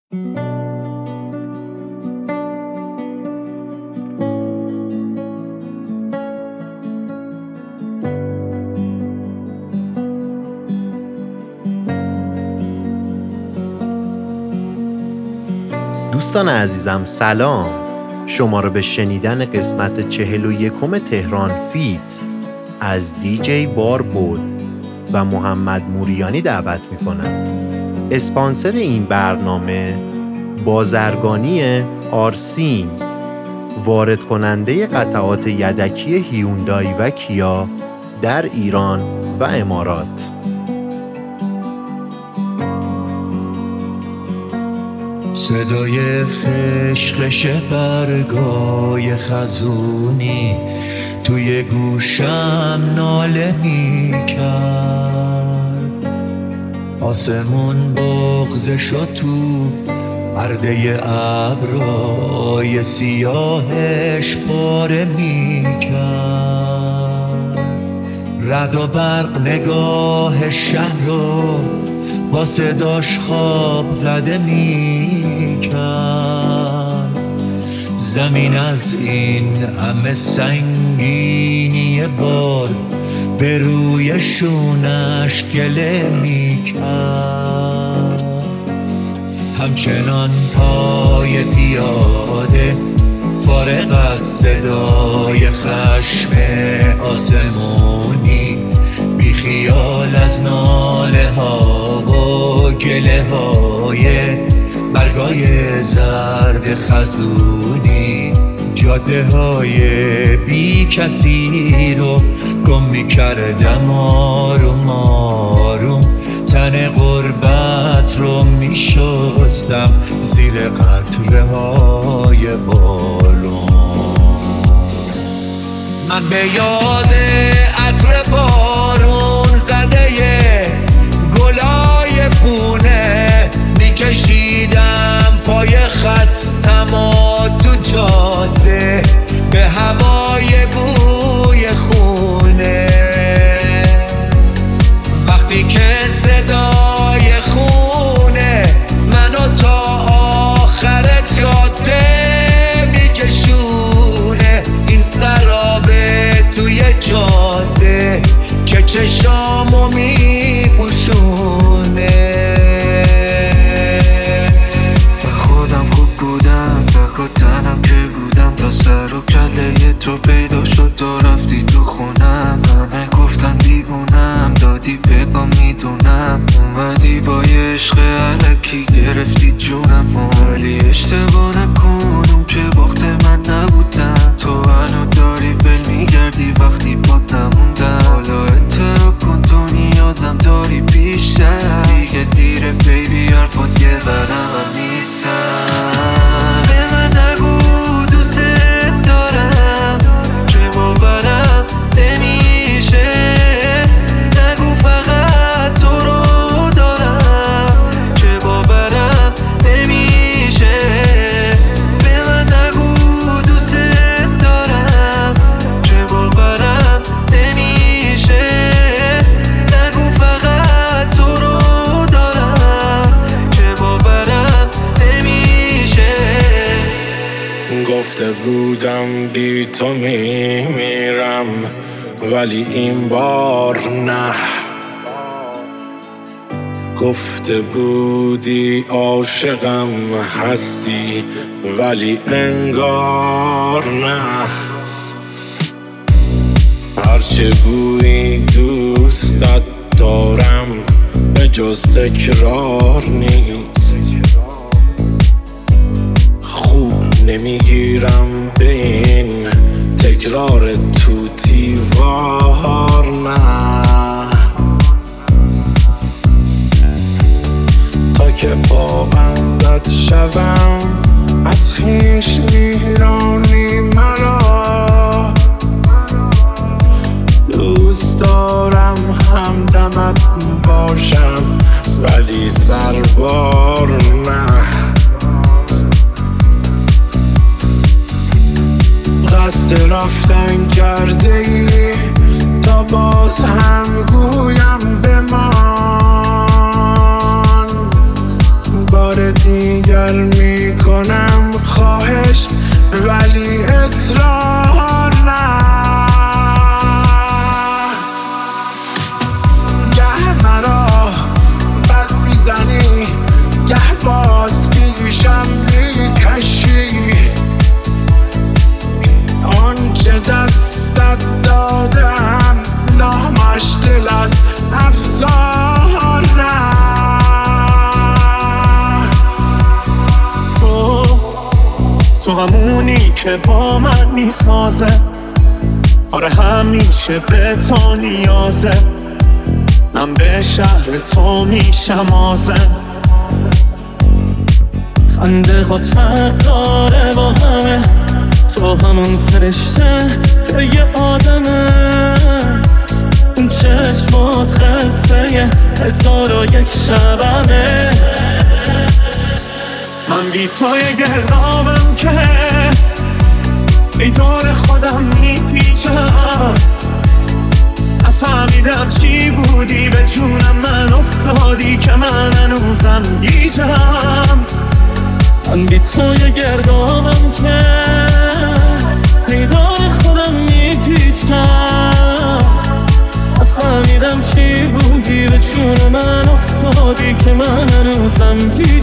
دوستان عزیزم سلام، شما رو به شنیدن قسمت 41 تهران فیت از دیجی باربود و محمد موریانی دعوت میکنم. اسپانسر این برنامه بازرگانی آرسین، وارد کننده قطعات یدکی هیوندای و کیا در ایران و امارات. صدای فشخش برگای خزونی توی گوشم ناله میکرد، آسمون بغض شد تو پرده ابرای سیاهش پاره میکرد. رعد و برق نگاه شهر رو با صداش خواب زده میکرد. زمین از این همه سنگینی بار به روی شونش گله میکرد. همچنان پای پیاده فارغ از صدای خشم آسمونی، بی خیال از ناله ها و گله های برگای زرد خزونی، جاده های بی کسی رو گم می کردم آروم آروم، تن غربت رو می شستم زیر قطره های بالون. من به یاد عطر بارون زده گلای پونه میکشیدم پای خستم و تو جاده به هوای بوی خونه. وقتی که صدای خونه منو تا آخر جاده میکشونه، این سرابه توی جاده که چشامو میپوشونه. من خودم خوب بودم، تک و تنم که بودم تا سر و کله تو پیدا شد و رفتی تو خونم. همه گفتن دیوونم، دادی بگم میدونم، اومدی با یه عشق علکی گرفتی جونم. ولی اشتباه نکن، اون که باخت من نبودم، تو منو داری ول میگردی وقتی باد نموندم. حالا اعتراف کن تو نیازم داری بیشتر، دیگه دیره بیبی حرفات یه برم هم نیستم. به من نگو دوست دارم که باورم نمیشه، نگو فقط تو رو دارم که باورم نمیشه. به من نگو دوست دارم که باورم نمیشه، نگو فقط تو رو دارم که باورم نمیشه. گفته بودم بی تو میمیرم ولی این بار نه. گفته بودی عاشقم هستی ولی انگار نه. هرچه گویی دوستت دارم به جز تکرار نیست، خوب نمیگیرم به این تکرار توتیوار نه. تا که با بندت شوم از خویش میرانی مرا، دوست دارم همدمت باشم ولی سربار نه. قصد رفتن کرده ای تا باز هم گویم بمان، بار دیگر اگر میکنم خواهش ولی اصرار نه. گه مرا بس میزنی گه باز پیشم میکشی، آنچه دستت دادم نامش دل از افزار نه. تو همونی که با من میسازه، آره همیشه به تو نیازه، من به شهر تو میشم آزم. خنده خود فرق داره با همه، تو همون فرشته که یه آدمه، اون چشمات قصه 1001 شبمه. من بی توی گردابم که ای دور خودم میپیچم، نفهمیدم چی بودی به جونم من افتادی که من هنوزم گیجم. من بی توی گردابم که ای دور خودم میپیچم، نفهمیدم چی بودی به جون من افتادی که من هنوزم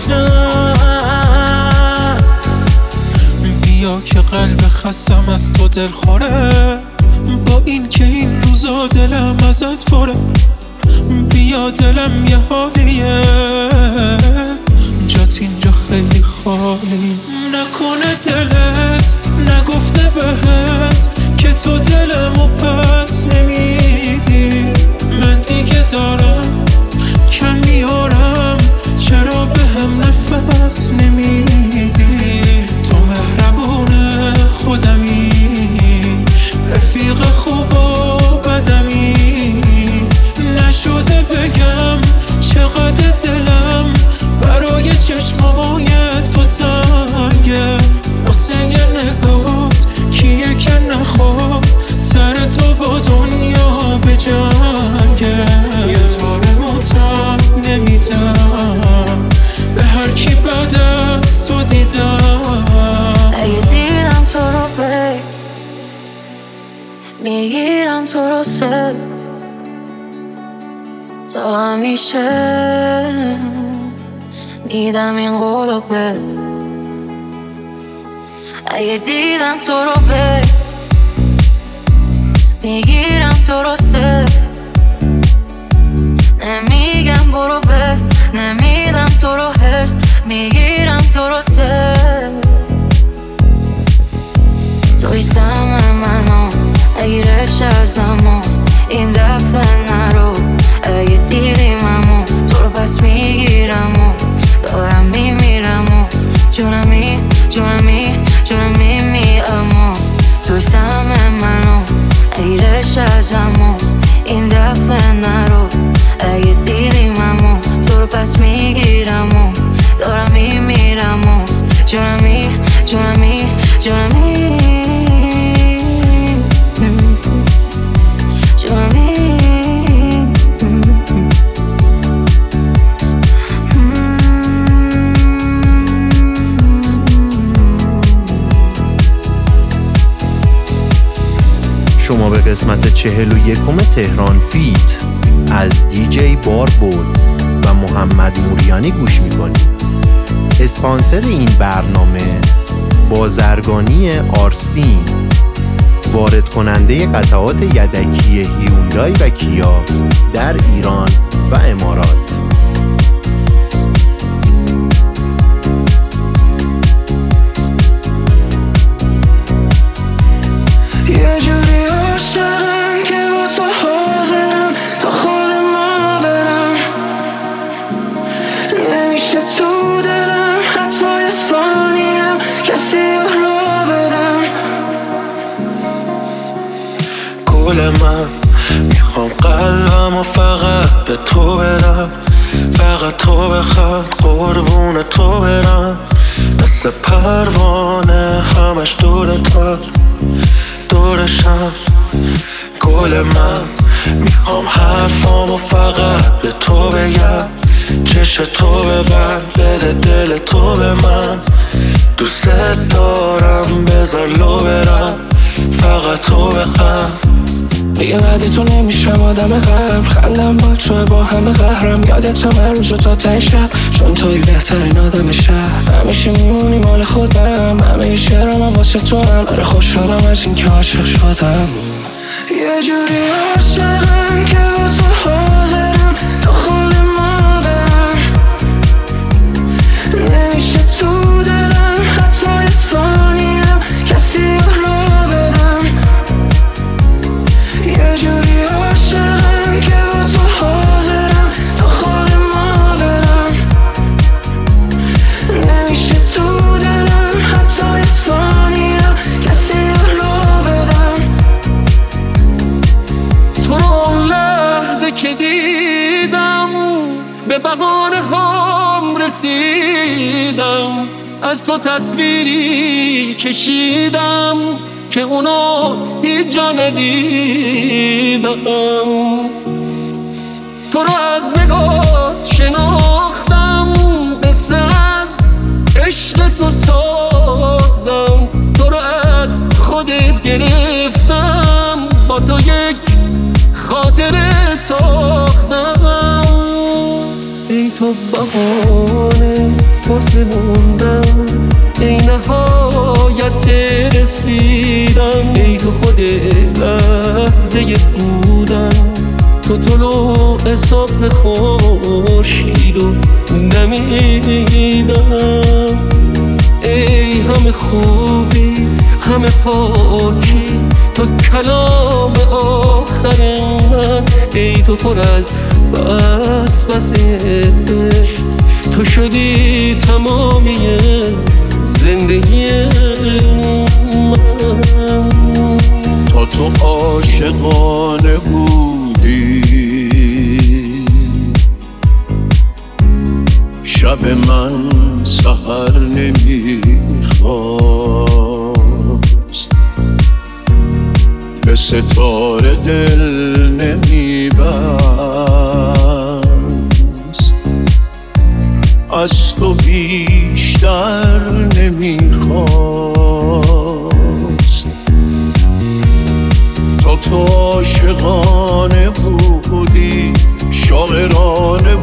گیجم. بیا که قلب خستم از تو دلخوره، با این که این روزا دلم ازت پره. بیا دلم یه حالیه، جات اینجا خیلی خالی. نکنه دلت نگفته بهت که تو دلمو پس نمیدی، من دیگه دارم کم میارم، چرا بهم نفس نمیدی؟ تو مهربون خودمی، رفیق خوب و بدمی، نشده بگم چقدر دلم برای چشمای تو تنگه. واسه یه نگات کیه که نخواد سر تو با دنیا بجنگه. یه تاره موتم نمیدم به هر کی بعد از تو دیدم. اگه دیدم تو رو میگیرم تو رو سر تا همیشه میدم این قولو بهت. اگه دیدم تو رو میگیرم تو رو سفت، نمیگم برو بس، نمیدم تو رو هرس، میگیرم تو رو سفت. توی سهم منو اگیرش ازمو این دفعه نرو. اگه دیدیممو تو رو پس میگیرم و دارم میمیرم و جونمی اما توی سهم منو اگیرش ازمو این دفعه نرو. اگه دیدیممو تو رو پس میگیرم و دارم میمیرم و جونمی شما به قسمت 41 تهران فیت از دیجی باربود و محمد موریانی گوش میکنید. اسپانسر این برنامه بازرگانی آرسین، وارد کننده قطعات یدکی هیوندای و کیا در ایران و امارات. یه جوری عاشقم که با تو حاضرم تا خود ما برم، نمیشه تو دلم حتی یه ثانیم کسی رو بدم. گل من میخوام قلبم و فقط به تو بدم، فقط تو بخواد قربون تو برم، مثل پروانه همش دورشم. گل من میخوام حرفامو فقط به تو بگم، چش تو ببند، بده دل تو به من. دوست دارم بذار لو برم، فقط تو بخند. دیگه بعد تو نمیشم آدم قبل، خندم با تو با همه قهرم. یادتم هر روز تا ته شب، چون توی بهترین آدم شهر. همیشه میمونی مال خودم، همه شعرم هم واسه تو هم. آره خوشحالم از این که عاشق شدم. یه جوری عاشقم که با تو حاضرم تا خود ما برم. نمیشه تو دلم حتی یه ثانیم کسی رو بدم. یه جوری عاشقم که با تو حاضرم تا خود ما برم. نمیشه تو دلم حتی یه ثانیم کسی رو بدم. تو رو لحظه که دیدم به بهانه هم رسیدم. از تو تصویری کشیدم که اونو هیچ جا ندیدم. تو رو از نگاه شناختم، قصه از عشق تو ساختم. تو رو از خودت گرفتم، با تو یک خاطره ساختم. ای تو بهانه واسه موندم، ای نهایت رسیدم. ای تو خود لحظه بودم، تو طلوع صبح خورشید و دمیدم. ای همه خوبی همه پاکی، تو کلام آخر من. ای تو پر از وسوسه، تو شدی تمامی زندگی من. تا تو عاشقانه بودی، شب من سحر نمیخواست، به ستاره دل نمیبست. از تو بیشتر نمیخواست. تا تو عاشقانه بودی، شاعرانه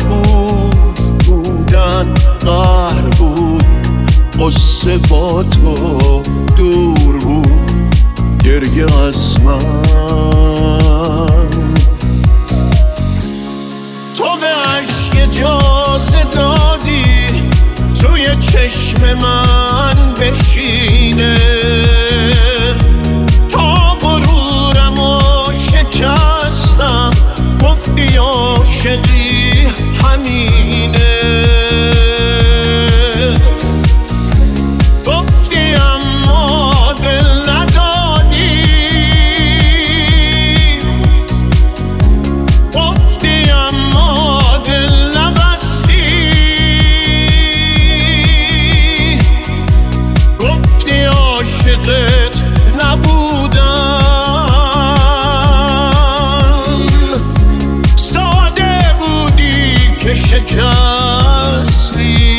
بودن قهر بود. قصه با تو دور بود، گریه از من. تو به عشق اجازه دادی توی چشم من بشینه، تا غرورمو شکستم. گفتی عاشقی همینه، گفتی اما دل ندادی. گفتی اما دل نبستی. گفتی عاشقت نبودم، ساده بودی که شکستی.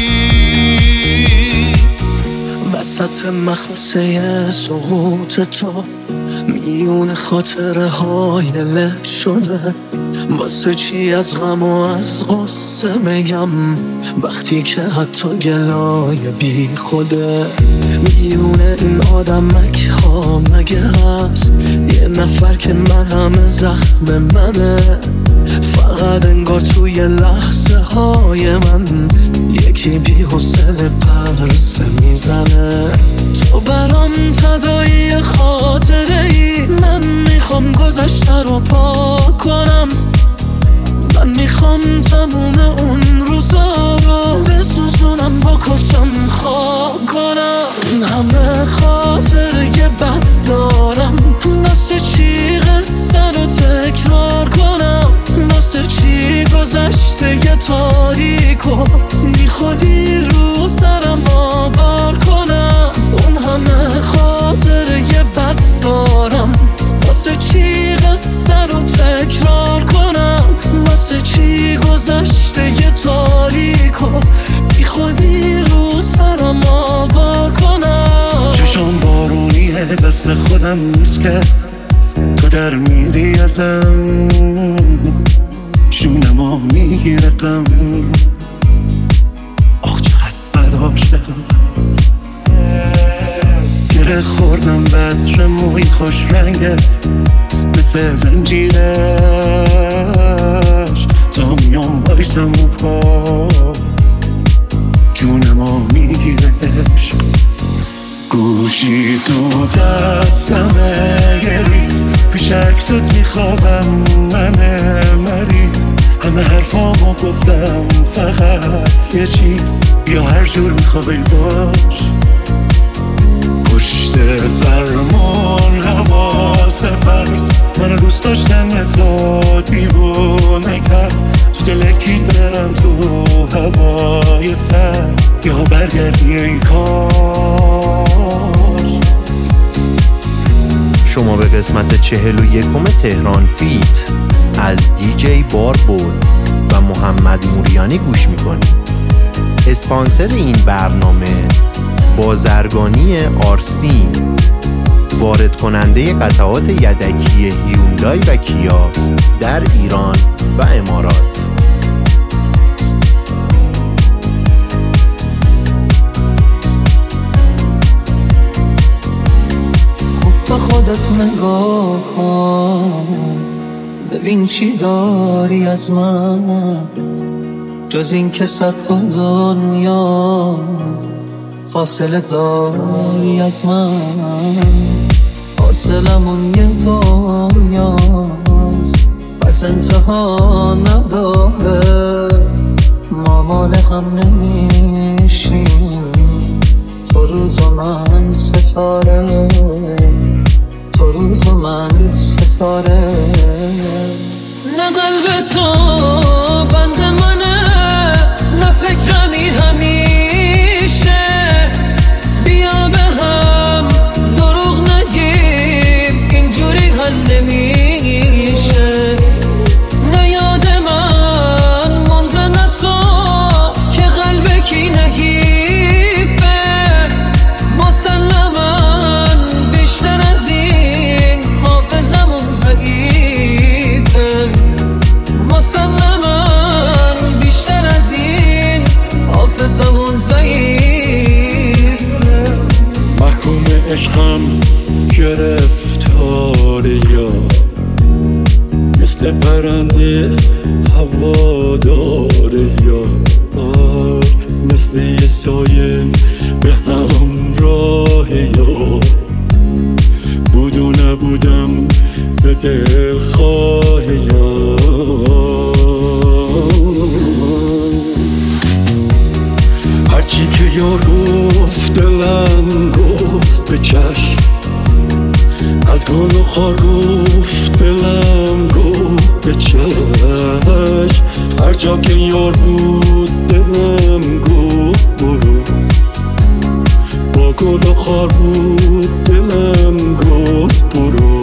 وسط مخمسه سقوط تو، میون خاطره های لک شده. واسه چی از غم و از غصه میگم، وقتی که حتی گلای بی خوده. میون این آدمک ها مگه هست یه نفر که من همه زخم منه؟ فقط انگار توی لحظه های من یکی بی حوصله پرسه میزنه. تو برام تداعی خاطره ای، من میخوام گذشته رو پاک کنم. من میخوام تموم اون روزا رو بسوزونم، بکشم خاک کنم. همه خاطره بد دارم، واسه چی قصه رو تکرار کنم؟ واسه چی گذشته یه تاریکو بی خودی رو سرم آوار کنم؟ اون همه خاطره بد دارم، واسه چی قصه رو تکرار کنم؟ واسه واسه چی گذشته یه تاریکو بی خودی رو سرم آوار کنم. چشام بارونیه دست خودم نیست که تو در میری ازم، شونمو میگیره غم. آخ چقدر بداشتم، گره خوردم بطر موی خوش رنگت مثل زنجیرش، تا میام بایستم و پا جونمو میگیرش. گوشی تو دستمه یه ریز، پیش عکست میخوابم من مریض. همه حرفامو گفتم فقط یه چیز، یا هر جور میخوابی باش. پشت فرمون حواس پرت، منو دوست داشتن تو دیوونه کرد. تو دلکی برم تو هوای سر، یا برگردی ای کار. شما به قسمت 41 تهران فیت از دیجی باربود و محمد موریانی گوش میکنید. اسپانسر این برنامه بازرگانی آرسین، وارد کننده قطعات یدکی هیوندای و کیا در ایران و امارات. به خودت نگاه کن، ببین چی داری از من، جز این که صد دنیا فاصله داری از من. فاصلمون یه دنیاست پس انتها نداره، ما مال هم نمیشیم. تو روز و من ستاره، تو روز و من ستاره. نه قلب تو بند منه، نه فکرمی همیشه. بیا به هم دروغ نگیم، اینجوری حل نمیشه. نه یاد من مونده نه تو که قلب کی نحیفه. مسلماً بیشتر از این حافظمون ضعیفه. مسلماً بیشتر از این حافظمون ضعیفه. محکوم عشقم گرفتاره، یا مثل پرنده هواداره، یا مثل یه سایه به همراه، یا بود و نبودم به دل خواه. یا هرچی که یار گفت دلم گفت به چشم، از گل و خار گفت دلم گفت به چشم. هر جا که یار بود دلم گفت برو، با گل و خار بود دلم گفت برو.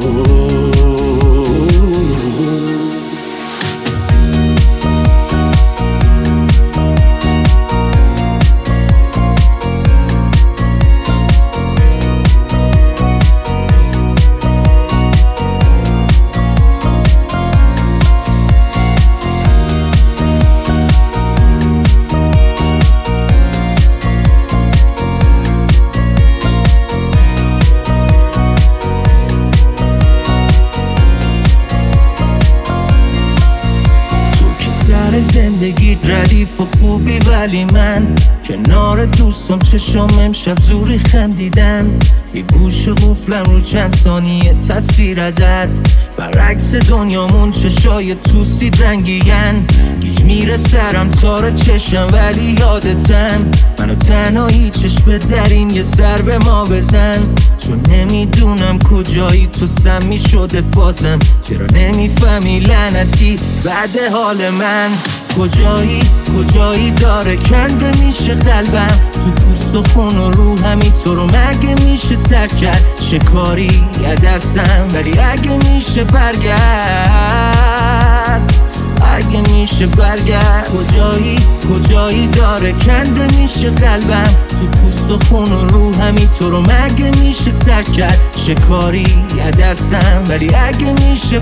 زندگی ردیف و خوبی، ولی من کنار دوستم چشم امشب زوری خندیدن. یه گوش قفلم رو چند ثانیه تصویر ازت، برعکس دنیامون چشای توسید رنگین. گیج میره سرم تار چشم ولی یادتن، منو تنهایی چشم در این یه سر به ما بزن. چون نمیدونم کجایی تو سمی شده فازم، چرا نمیفهمی لعنتی بعد حال من. کجایی داره کنده میشه قلبم، تو پوست و خون و رو همی تو رو مگه میشه ترک کرد. چه کاری یه دستم ولی اگه میشه برگرد. اگه میشه برگرد کجایی داره کنده میشه قلبم تو پوست و خون و روحمی تو رو مگه میشه ترک کرد چه کاری یه دستم ولی اگه میشه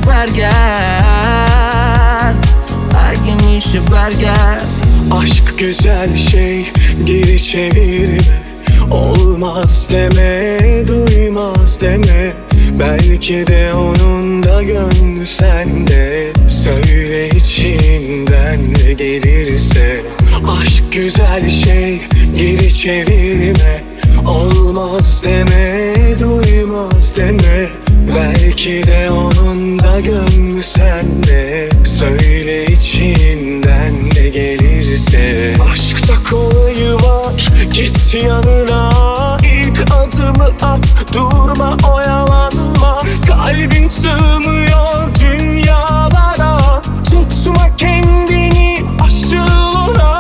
برگرد اگه میشه برگرد Aşk güzel şey geri çevirme Olmaz deme duymaz deme Belki de onun da gönlü sende Söyle içinden ne gelirse Aşk güzel şey geri çevirme Olmaz deme duymaz deme Belki de onun da gönlü sende Söyle içinden ne gelirse Aşkta kolayı var git yanına İlk adımı at durma oyalanma Kalbin sığmıyor dünyalara Tutma kendini aşıl ona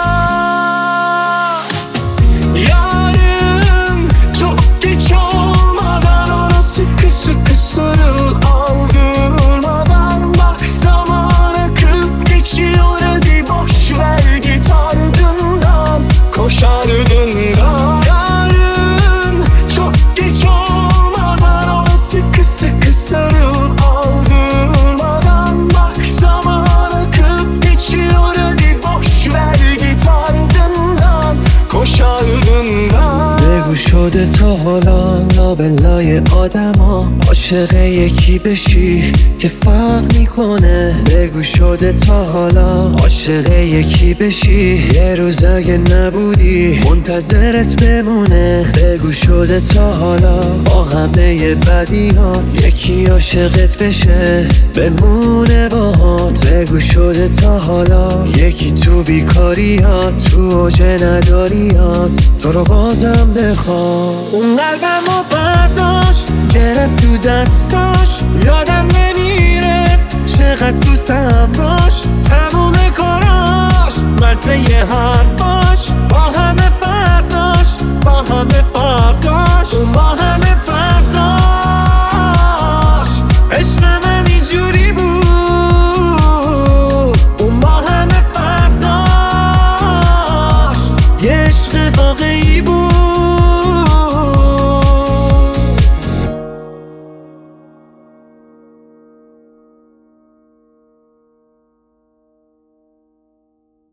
Yarın çok geç olmadan ona sıkı sıkı sarıl aldırmadan Bak zaman akıp geçiyor hadi boş ver git ardından Koş ardından Yarın çok geç olmadan ona sıkı sıkı sarıl aldırmadan Bak zaman akıp geçiyor hadi boş ver git ardından Koş ardından بگو شده تا حالا لابلای آدما عاشق یکی بشی که فرق میکنه بگو شده تا حالا عاشق یکی بشی یه روز اگه نبودی منتظرت بمونه بگو شده تا حالا با همه بدیات یکی عاشقت بشه بمونه باهات بگو شده تا حالا یکی تو بیکاریات تو اوج نداریات تو رو بازم بخواد اون قلبم رو برداشت گرفت تو دستاش یادم نمیره چقدر دوستم داشت تموم کاراش مزه یه حرفاش با همه فرق داشت با همه فرق داشت با همه